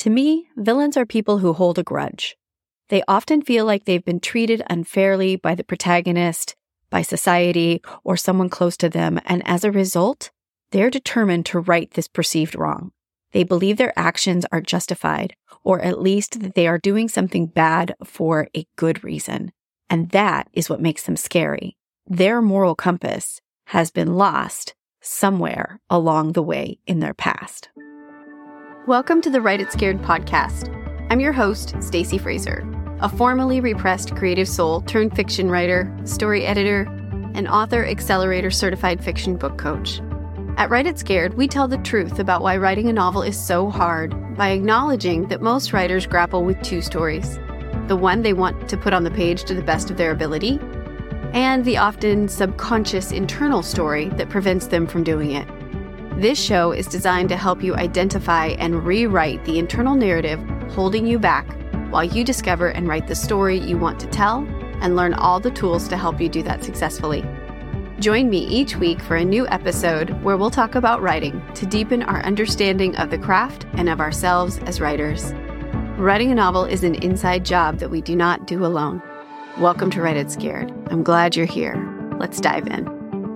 To me, villains are people who hold a grudge. They often feel like they've been treated unfairly by the protagonist, by society, or someone close to them, and as a result, they're determined to right this perceived wrong. They believe their actions are justified, or at least that they are doing something bad for a good reason. And that is what makes them scary. Their moral compass has been lost somewhere along the way in their past. Welcome to the Write It Scared podcast. I'm your host, Stacey Fraser, a formerly repressed creative soul turned fiction writer, story editor, and author accelerator certified fiction book coach. At Write It Scared, we tell the truth about why writing a novel is so hard by acknowledging that most writers grapple with two stories. The one they want to put on the page to the best of their ability, and the often subconscious internal story that prevents them from doing it. This show is designed to help you identify and rewrite the internal narrative holding you back while you discover and write the story you want to tell and learn all the tools to help you do that successfully. Join me each week for a new episode where we'll talk about writing to deepen our understanding of the craft and of ourselves as writers. Writing a novel is an inside job that we do not do alone. Welcome to Write It Scared. I'm glad you're here. Let's dive in.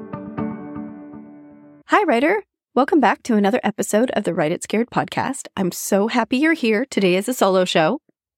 Hi, writer. Welcome back to another episode of the Write It Scared podcast. I'm so happy you're here. Today is a solo show.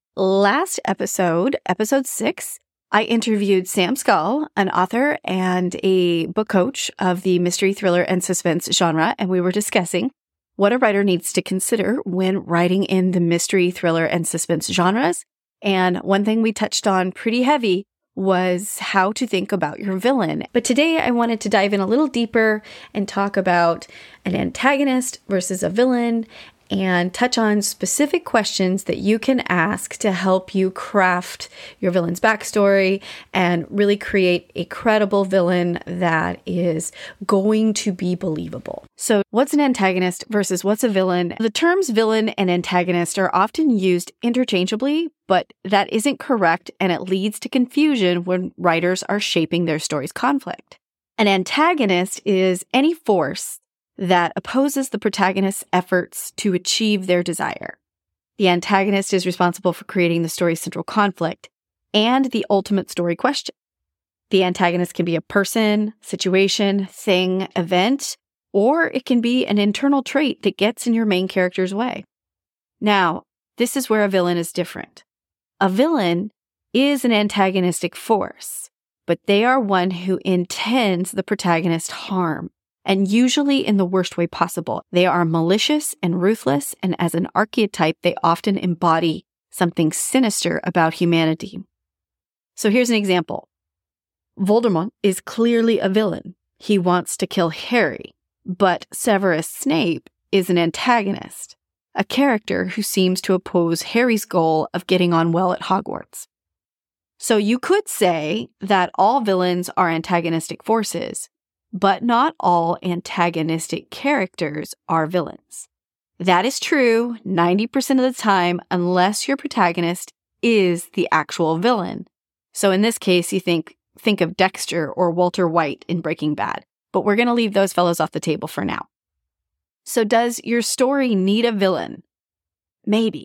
Last episode, episode 6, I interviewed Sam Scull, an author and a book coach of the mystery, thriller, and suspense genre, and we were discussing what a writer needs to consider when writing in the mystery, thriller, and suspense genres. And one thing we touched on pretty heavy was how to think about your villain. But today I wanted to dive in a little deeper and talk about an antagonist versus a villain and touch on specific questions that you can ask to help you craft your villain's backstory and really create a credible villain that is going to be believable. So what's an antagonist versus what's a villain? The terms villain and antagonist are often used interchangeably, but that isn't correct, and it leads to confusion when writers are shaping their story's conflict. An antagonist is any force that opposes the protagonist's efforts to achieve their desire. The antagonist is responsible for creating the story's central conflict and the ultimate story question. The antagonist can be a person, situation, thing, event, or it can be an internal trait that gets in your main character's way. Now, this is where a villain is different. A villain is an antagonistic force, but they are one who intends the protagonist harm. And usually in the worst way possible. They are malicious and ruthless, and as an archetype, they often embody something sinister about humanity. So here's an example. Voldemort is clearly a villain. He wants to kill Harry, but Severus Snape is an antagonist, a character who seems to oppose Harry's goal of getting on well at Hogwarts. So you could say that all villains are antagonistic forces, but not all antagonistic characters are villains. That is true 90% of the time, unless your protagonist is the actual villain. So in this case, you think of Dexter or Walter White in Breaking Bad, but we're going to leave those fellows off the table for now. So does your story need a villain? Maybe.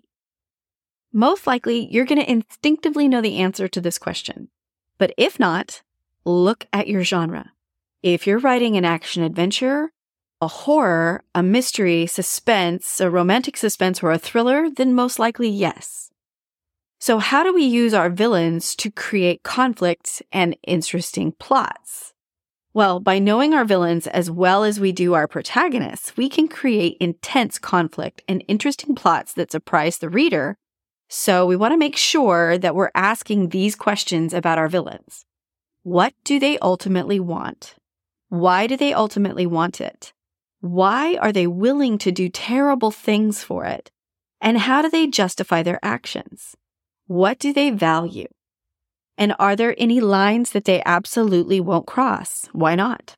Most likely, you're going to instinctively know the answer to this question. But if not, look at your genre. If you're writing an action-adventure, a horror, a mystery, suspense, a romantic suspense, or a thriller, then most likely yes. So how do we use our villains to create conflicts and interesting plots? Well, by knowing our villains as well as we do our protagonists, we can create intense conflict and interesting plots that surprise the reader. So we want to make sure that we're asking these questions about our villains. What do they ultimately want? Why do they ultimately want it? Why are they willing to do terrible things for it? And how do they justify their actions? What do they value? And are there any lines that they absolutely won't cross? Why not?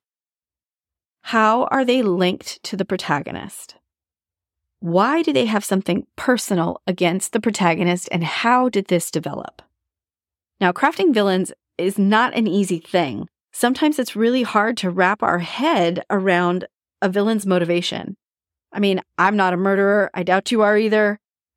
How are they linked to the protagonist? Why do they have something personal against the protagonist, and how did this develop? Now, crafting villains is not an easy thing. Sometimes it's really hard to wrap our head around a villain's motivation. I mean, I'm not a murderer. I doubt you are either.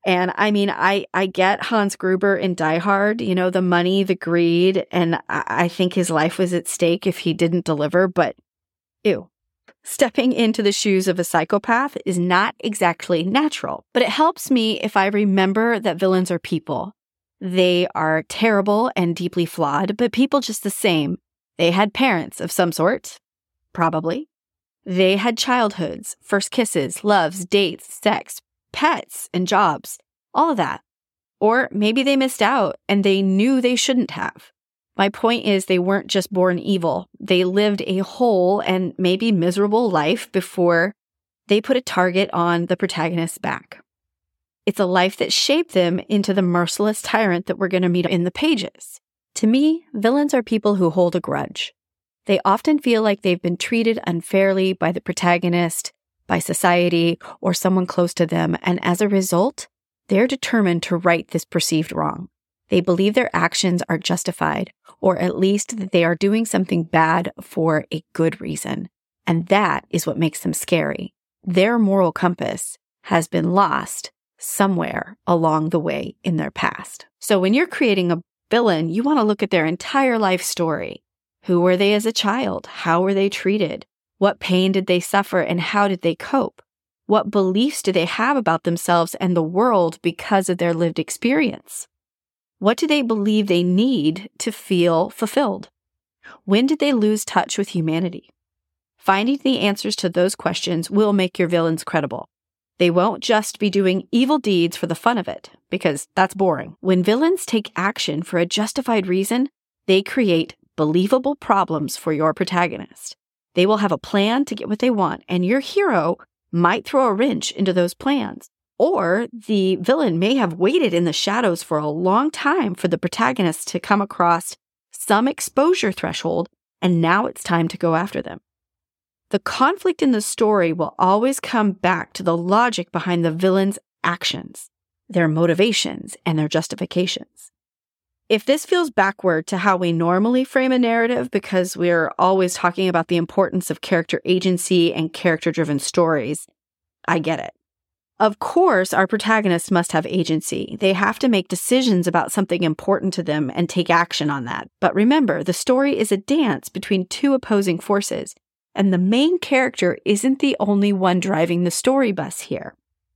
And I mean, I get Hans Gruber in Die Hard, the money, the greed, and I think his life was at stake if he didn't deliver, but ew. Stepping into the shoes of a psychopath is not exactly natural, but it helps me if I remember that villains are people. They are terrible and deeply flawed, but people just the same. They had parents of some sort, probably. They had childhoods, first kisses, loves, dates, sex, pets, and jobs, all of that. Or maybe they missed out and they knew they shouldn't have. My point is they weren't just born evil. They lived a whole and maybe miserable life before they put a target on the protagonist's back. It's a life that shaped them into the merciless tyrant that we're going to meet in the pages. To me, villains are people who hold a grudge. They often feel like they've been treated unfairly by the protagonist, by society, or someone close to them, and as a result, they're determined to right this perceived wrong. They believe their actions are justified, or at least that they are doing something bad for a good reason. And that is what makes them scary. Their moral compass has been lost somewhere along the way in their past. So when you're creating a villain, you want to look at their entire life story. Who were they as a child? How were they treated? What pain did they suffer and how did they cope? What beliefs do they have about themselves and the world because of their lived experience? What do they believe they need to feel fulfilled? When did they lose touch with humanity? Finding the answers to those questions will make your villains credible. They won't just be doing evil deeds for the fun of it, because that's boring. When villains take action for a justified reason, they create believable problems for your protagonist. They will have a plan to get what they want, and your hero might throw a wrench into those plans. Or the villain may have waited in the shadows for a long time for the protagonist to come across some exposure threshold, and now it's time to go after them. The conflict in the story will always come back to the logic behind the villain's actions, their motivations, and their justifications. If this feels backward to how we normally frame a narrative because we're always talking about the importance of character agency and character-driven stories, I get it. Of course, our protagonists must have agency. They have to make decisions about something important to them and take action on that. But remember, the story is a dance between two opposing forces, and the main character isn't the only one driving the story bus here.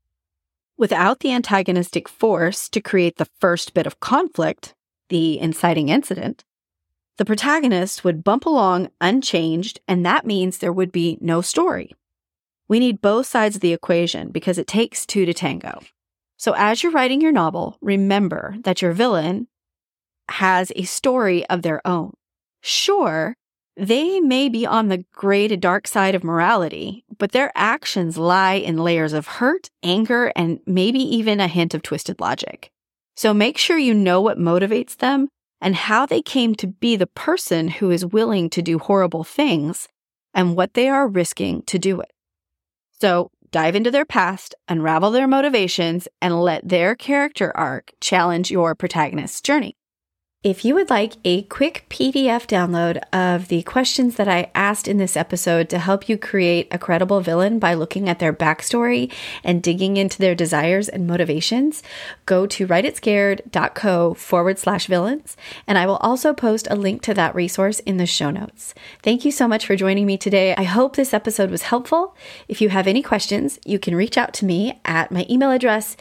Without the antagonistic force to create the first bit of conflict, the inciting incident, the protagonist would bump along unchanged, and that means there would be no story. We need both sides of the equation because it takes two to tango. So as you're writing your novel, remember that your villain has a story of their own. Sure, they may be on the gray to dark side of morality, but their actions lie in layers of hurt, anger, and maybe even a hint of twisted logic. So make sure you know what motivates them and how they came to be the person who is willing to do horrible things and what they are risking to do it. So dive into their past, unravel their motivations, and let their character arc challenge your protagonist's journey. If you would like a quick PDF download of the questions that I asked in this episode to help you create a credible villain by looking at their backstory and digging into their desires and motivations, go to writeitscared.co/villains, and I will also post a link to that resource in the show notes. Thank you so much for joining me today. I hope this episode was helpful. If you have any questions, you can reach out to me at my email address,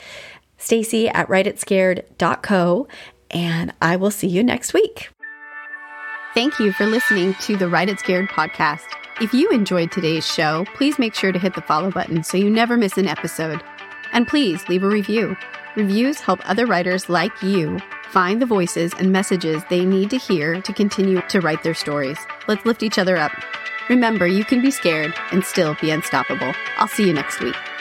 stacy@writeitscared.co, and I will see you next week. Thank you for listening to the Write It Scared podcast. If you enjoyed today's show, please make sure to hit the follow button so you never miss an episode. And please leave a review. Reviews help other writers like you find the voices and messages they need to hear to continue to write their stories. Let's lift each other up. Remember, you can be scared and still be unstoppable. I'll see you next week.